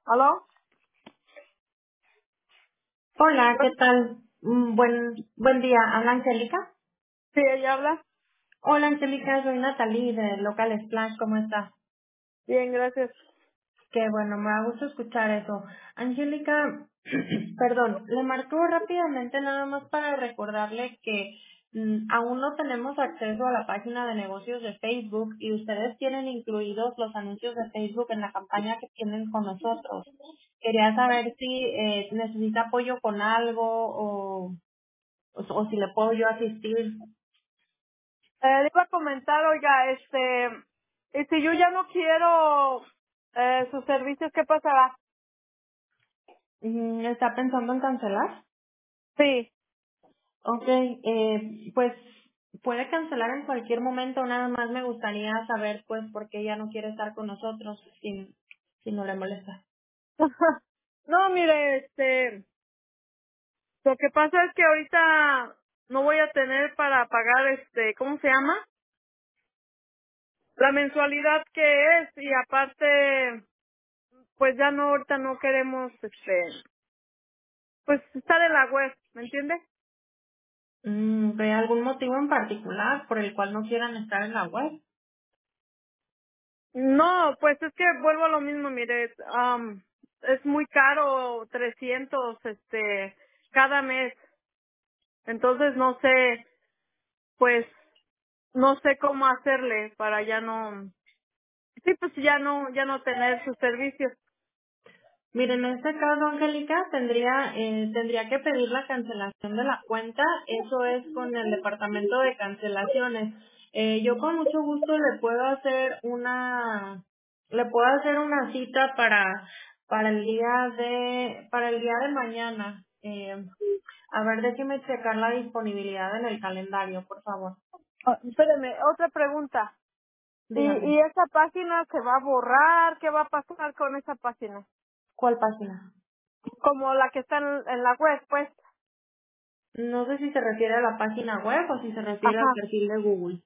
¿Aló? Hola, ¿qué tal? Buen día. ¿Habla Angélica? Sí, ella habla. Hola, Angélica, soy Natalie de Local Splash. ¿Cómo estás? Bien, gracias. Qué bueno, me da gusto escuchar eso. Angélica, perdón, le marco rápidamente nada más para recordarle que aún no tenemos acceso a la página de negocios de Facebook y ustedes tienen incluidos los anuncios de Facebook en la campaña que tienen con nosotros. Quería saber si necesita apoyo con algo o si le puedo yo asistir. Le iba a comentar, oiga, y si yo ya no quiero sus servicios, ¿qué pasará? ¿Está pensando en cancelar? Sí. Ok, pues puede cancelar en cualquier momento, nada más me gustaría saber pues por qué ya no quiere estar con nosotros, si no le molesta. No, mire, lo que pasa es que ahorita no voy a tener para pagar, ¿cómo se llama? La mensualidad que es y aparte, pues ya no, ahorita no queremos, pues estar en la web, ¿me entiende? ¿Hay algún motivo en particular por el cual no quieran estar en la web? No, pues es que vuelvo a lo mismo, mire, es muy caro, 300, cada mes. Entonces no sé, pues, no sé cómo hacerle para ya no, sí, pues ya no tener sus servicios. Miren, en este caso, Angélica, tendría que pedir la cancelación de la cuenta. Eso es con el departamento de cancelaciones. Yo con mucho gusto le puedo hacer una cita para el día de mañana. A ver, déjeme checar la disponibilidad en el calendario, por favor. Ah, espéreme, otra pregunta. ¿Y Dígame, esa página se va a borrar? ¿Qué va a pasar con esa página? ¿cuál página? Como la que está en la web, pues. No sé si se refiere a la página web o si se refiere al Ajá. perfil de Google.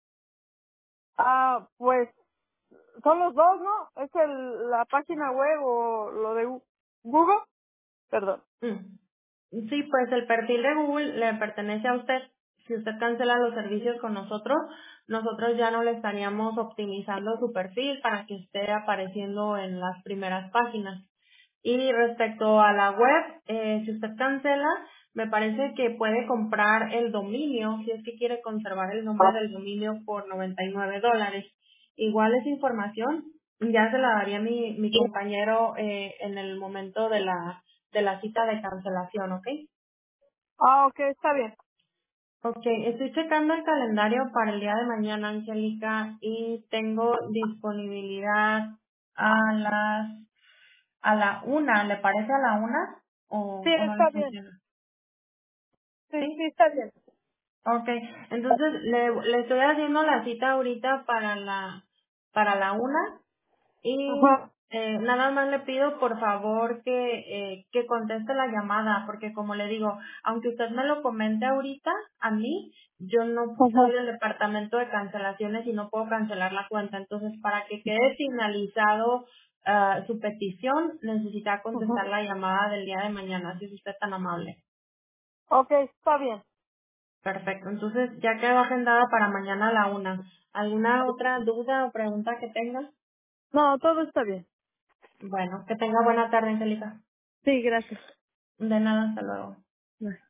Ah, pues son los dos, ¿no? Es la página web o lo de Google. Perdón. Mm. Sí, pues el perfil de Google le pertenece a usted. Si usted cancela los servicios con nosotros, nosotros ya no le estaríamos optimizando su perfil para que esté apareciendo en las primeras páginas. Y respecto a la web, si usted cancela, me parece que puede comprar el dominio, si es que quiere conservar el nombre del dominio por $99. Igual esa información ya se la daría mi compañero en el momento de la cita de cancelación, ¿ok? Ah, ok, está bien. Ok, estoy checando el calendario para el día de mañana, Angélica, y tengo disponibilidad a a la una. ¿Le parece a la una Sí, o no le está bien. funciona? Sí, sí, ¿Sí? está bien. Ok, entonces le estoy haciendo la cita ahorita para la una. Y Ajá, nada más le pido por favor que conteste la llamada, porque como le digo, aunque usted me lo comente ahorita, a mí, yo no soy ajá, del departamento de cancelaciones y no puedo cancelar la cuenta. Entonces, para que quede finalizado su petición, necesita contestar ajá. la llamada del día de mañana, si es usted tan amable. Ok, está bien. Perfecto. Entonces, ya quedó agendada para mañana a la una. ¿Alguna otra duda o pregunta que tenga? No, todo está bien. Bueno, que tenga buena tarde, Angélica. Sí, gracias. De nada, hasta luego. Bye.